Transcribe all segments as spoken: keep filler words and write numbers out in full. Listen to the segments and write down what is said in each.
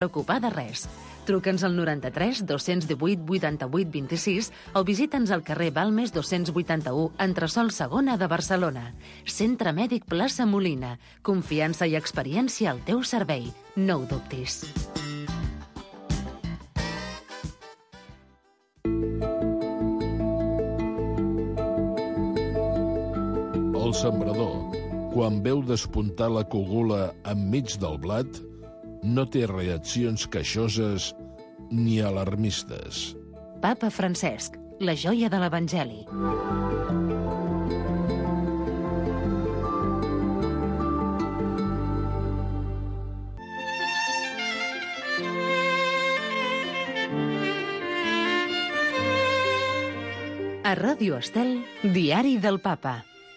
preocupar de res. Truca'ns al noranta-tres dos-cents divuit vuitanta-vuit vint-i-sis o visita'ns al carrer Balmes dos-cents vuitanta-u, entresòl segona de Barcelona. Centre Mèdic Plaça Molina. Confiança i experiència al teu servei. No ho dubtis. El sembrador, quan veu despuntar la cogula enmig del blat, no té reaccions queixoses ni alarmistes. Papa Francesc, la joia de l'Evangeli. A Ràdio Estel, Diari del Papa.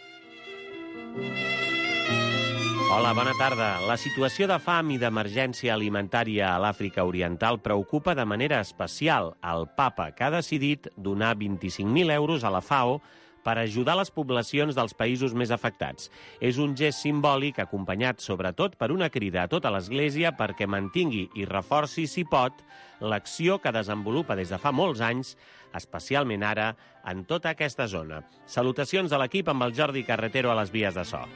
Hola, bona tarda. La situació de fam i d'emergència alimentària a l'Àfrica Oriental preocupa de manera especial el papa, que ha decidit donar vint-i-cinc mil euros a la FAO per ajudar les poblacions dels països més afectats. És un gest simbòlic acompanyat sobretot per una crida a tota l'Església perquè mantingui i reforci, si pot, l'acció que desenvolupa des de fa molts anys, especialment ara, en tota aquesta zona. Salutacions de l'equip amb el Jordi Carretero a les vies de so.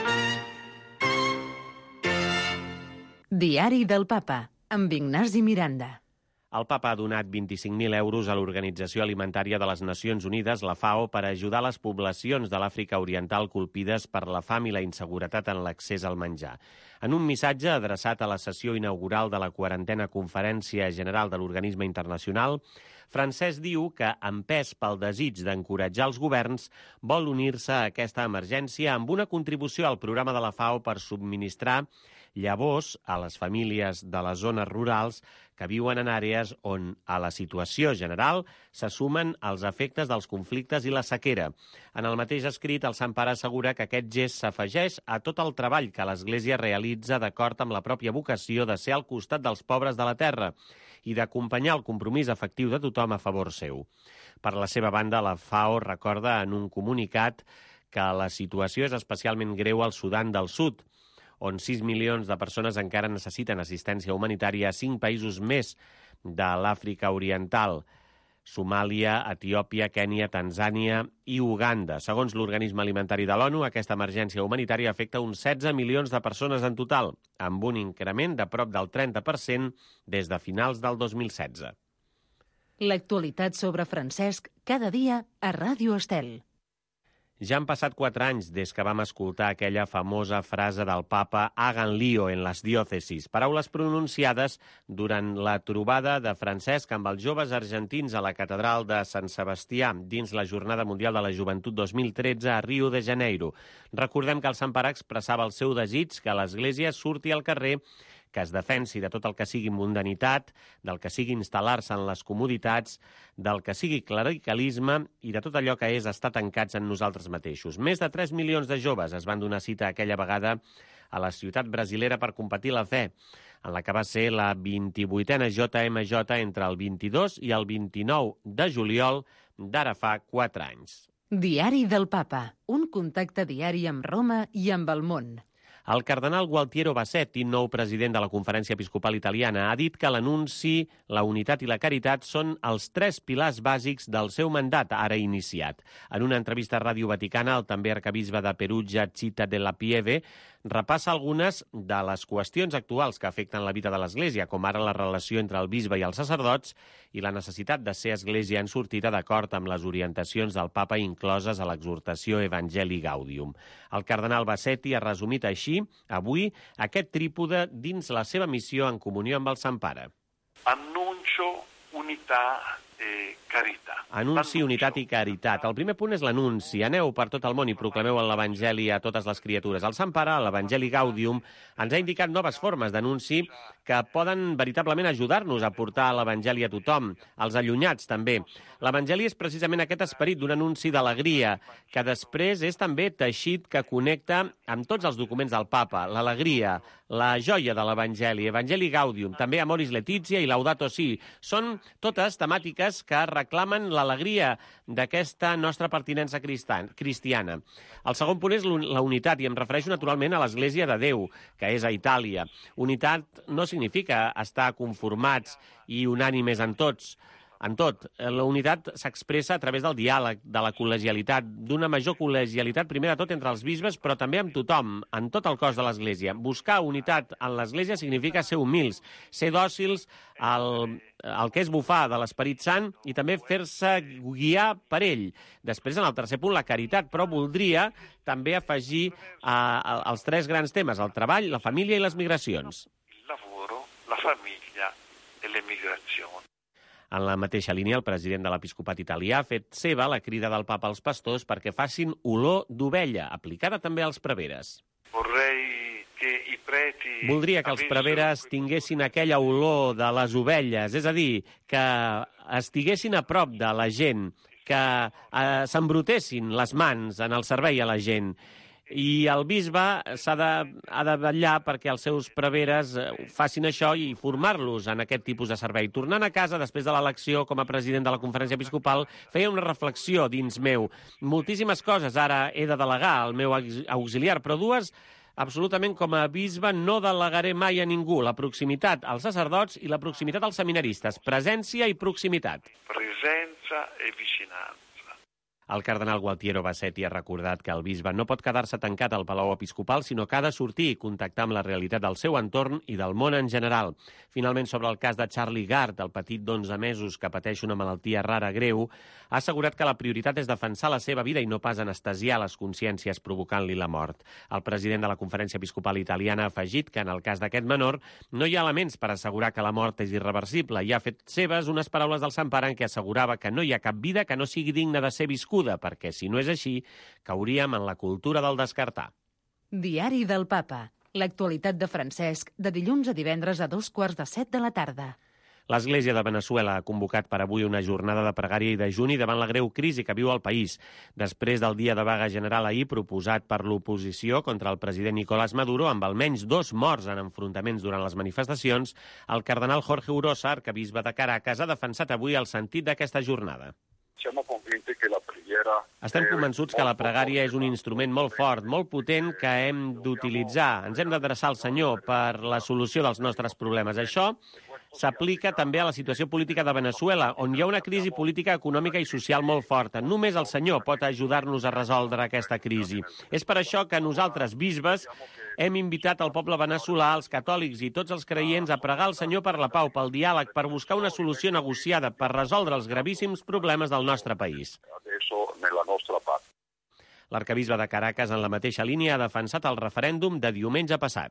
Diari del Papa, amb Ignasi Miranda. El papa ha donat vint-i-cinc mil euros a l'Organització Alimentària de les Nacions Unides, la FAO, per ajudar les poblacions de l'Àfrica Oriental colpides per la fam i la inseguretat en l'accés al menjar. En un missatge adreçat a la sessió inaugural de la quarantena Conferència General de l'Organisme Internacional, Francesc diu que, empès pel desig d'encoratjar els governs, vol unir-se a aquesta emergència amb una contribució al programa de la FAO per subministrar llavors a les famílies de les zones rurals que viuen en àrees on, a la situació general, se sumen els efectes dels conflictes i la sequera. En el mateix escrit, el Sant Pare assegura que aquest gest s'afegeix a tot el treball que l'Església realitza d'acord amb la pròpia vocació de ser al costat dels pobres de la terra i d'acompanyar el compromís efectiu de tothom a favor seu. Per la seva banda, la FAO recorda en un comunicat que la situació és especialment greu al Sudan del Sud, on sis milions de persones encara necessiten assistència humanitària a cinc països més de l'Àfrica Oriental: Somàlia, Etiòpia, Kènia, Tanzània i Uganda. Segons l'Organisme Alimentari de l'ONU, aquesta emergència humanitària afecta uns setze milions de persones en total, amb un increment de prop del trenta per cent des de finals del dos mil setze. L'actualitat sobre Francesc, cada dia a Ràdio Estel. Ja han passat quatre anys des que vam escoltar aquella famosa frase del papa «Hagan lío en las diòcesis», paraules pronunciades durant la trobada de Francesc amb els joves argentins a la catedral de Sant Sebastià dins la Jornada Mundial de la Joventut dos mil tretze a Rio de Janeiro. Recordem que el Sant Pare expressava el seu desig que l'Església surti al carrer, que es defensi de tot el que sigui mundanitat, del que sigui instal·lar-se en les comoditats, del que sigui clericalisme i de tot allò que és estar tancats en nosaltres mateixos. Més de tres milions de joves es van donar cita aquella vegada a la ciutat brasilera per compartir la fe, en la que va ser la vint-i-vuitena J M J entre el vint-i-dos i el vint-i-nou de juliol d'ara fa quatre anys. Diari del Papa, un contacte diari amb Roma i amb el món. El cardenal Gualtiero Bassetti, nou president de la Conferència Episcopal Italiana, ha dit que l'anunci, la unitat i la caritat són els tres pilars bàsics del seu mandat ara iniciat. En una entrevista a Ràdio Vaticana, el també arcabisbe de Perugia, Città della Pieve, repassa algunes de les qüestions actuals que afecten la vida de l'Església, com ara la relació entre el bisbe i els sacerdots i la necessitat de ser església en sortida d'acord amb les orientacions del papa incloses a l'exhortació Evangelii Gaudium. El cardenal Bassetti ha resumit així, avui, aquest trípode dins la seva missió en comunió amb el Sant Pare. Annuncio, unitat e caritat. Anunci, unitat i caritat. El primer punt és l'anunci. Aneu per tot el món i proclameu l'Evangeli a totes les criatures. El Sant Pare, l'Evangeli Gaudium, ens ha indicat noves formes d'anunci que poden veritablement ajudar-nos a portar l'Evangeli a tothom, als allunyats també. L'Evangeli és precisament aquest esperit d'un anunci d'alegria, que després és també teixit que connecta amb tots els documents del Papa, l'alegria, la joia de l'Evangeli, Evangeli Gaudium, també Amoris Laetitia i Laudato Si. Són totes temàtiques que reclamen l'alegria d'aquesta nostra pertinença cristiana. El segon punt és la unitat, i em refereixo naturalment a l'Església de Déu, que és a Itàlia. Unitat no significa estar conformats i unànimes en tots, en tot. La unitat s'expressa a través del diàleg, de la col·legialitat, d'una major col·legialitat, primer de tot entre els bisbes, però també amb tothom, en tot el cos de l'Església. Buscar unitat en l'Església significa ser humils, ser dòcils al, al que és bufar de l'Esperit Sant i també fer-se guiar per ell. Després, en el tercer punt, la caritat, però voldria també afegir a, a, els tres grans temes, el treball, la família i les migracions. El lavoro, la família i le migrazioni. En la mateixa línia, el president de l'Episcopat italià ha fet seva la crida del papa als pastors perquè facin olor d'ovella, aplicada també als preveres. Voldria que els preveres tinguessin aquella olor de les ovelles, és a dir, que estiguessin a prop de la gent, que eh, s'embrutessin les mans en el servei a la gent. I el bisbe s'ha de, ha de vetllar perquè els seus preveres facin això i formar-los en aquest tipus de servei. Tornant a casa, després de l'elecció com a president de la Conferència Episcopal, feia una reflexió dins meu. Moltíssimes coses ara he de delegar al meu auxiliar, però dues absolutament com a bisbe no delegaré mai a ningú. La proximitat als sacerdots i la proximitat als seminaristes. Presència i proximitat. Presenza e vicinanza. El cardenal Gualtiero Bassetti ha recordat que el bisbe no pot quedar-se tancat al Palau Episcopal, sinó que ha de sortir i contactar amb la realitat del seu entorn i del món en general. Finalment, sobre el cas de Charlie Gard, el petit d'onze mesos que pateix una malaltia rara greu, ha assegurat que la prioritat és defensar la seva vida i no pas anestesiar les consciències provocant-li la mort. El president de la Conferència Episcopal Italiana ha afegit que en el cas d'aquest menor no hi ha elements per assegurar que la mort és irreversible i ha fet seves unes paraules del Sant Pare en què assegurava que no hi ha cap vida que no sigui digna de ser viscuda, perquè, si no és així, cauríem en la cultura del descartar. Diari del Papa. L'actualitat de Francesc, de dilluns a divendres a dos quarts de set de la tarda. L'Església de Veneçuela ha convocat per avui una jornada de pregària i dejuni davant la greu crisi que viu el país. Després del dia de vaga general ahir proposat per l'oposició contra el president Nicolás Maduro, amb almenys dos morts en enfrontaments durant les manifestacions, el cardenal Jorge Urosa, arcabisbe de Caracas, ha defensat avui el sentit d'aquesta jornada. Estem convençuts que la pregària és un instrument molt fort, molt potent, que hem d'utilitzar. Ens hem d'adreçar al Senyor per la solució dels nostres problemes. Això s'aplica també a la situació política de Veneçuela, on hi ha una crisi política, econòmica i social molt forta. Només el Senyor pot ajudar-nos a resoldre aquesta crisi. És per això que nosaltres, bisbes, hem invitat el poble veneçolà, els catòlics i tots els creients a pregar al Senyor per la pau, pel diàleg, per buscar una solució negociada, per resoldre els gravíssims problemes del nostre país. L'arcabisbe de Caracas, en la mateixa línia, ha defensat el referèndum de diumenge passat.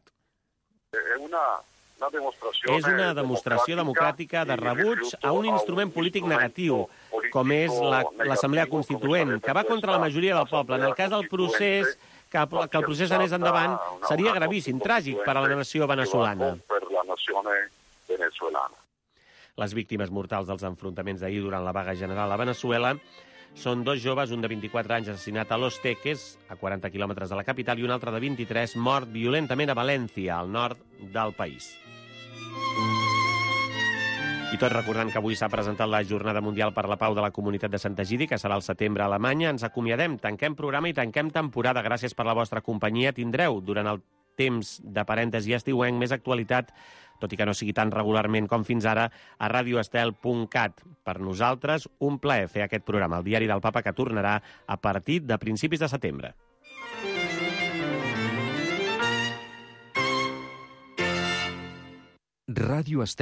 És una demostració democràtica de rebuig a un instrument polític negatiu, com és l'Assemblea Constituent, que va contra la majoria del poble. En el cas del procés, que, que el procés anés endavant, seria gravíssim, tràgic per a la nació veneçolana. Les víctimes mortals dels enfrontaments d'ahir durant la vaga general a Veneçuela són dos joves, un de vint-i-quatre anys assassinat a Los Teques, a quaranta quilòmetres de la capital, i un altre de vint-i-tres mort violentament a València, al nord del país. I tot recordant que avui s'ha presentat la Jornada Mundial per la Pau de la Comunitat de Sant Egidi, que serà al setembre a Alemanya. Ens acomiadem, tanquem programa i tanquem temporada. Gràcies per la vostra companyia. Tindreu, durant el temps de parèntesi estiuenc, més actualitat, tot i que no sigui tan regularment com fins ara, a radio estel punt cat. Per nosaltres, un plaer fer aquest programa, el Diari del Papa, que tornarà a partir de principis de setembre. Radio Estel.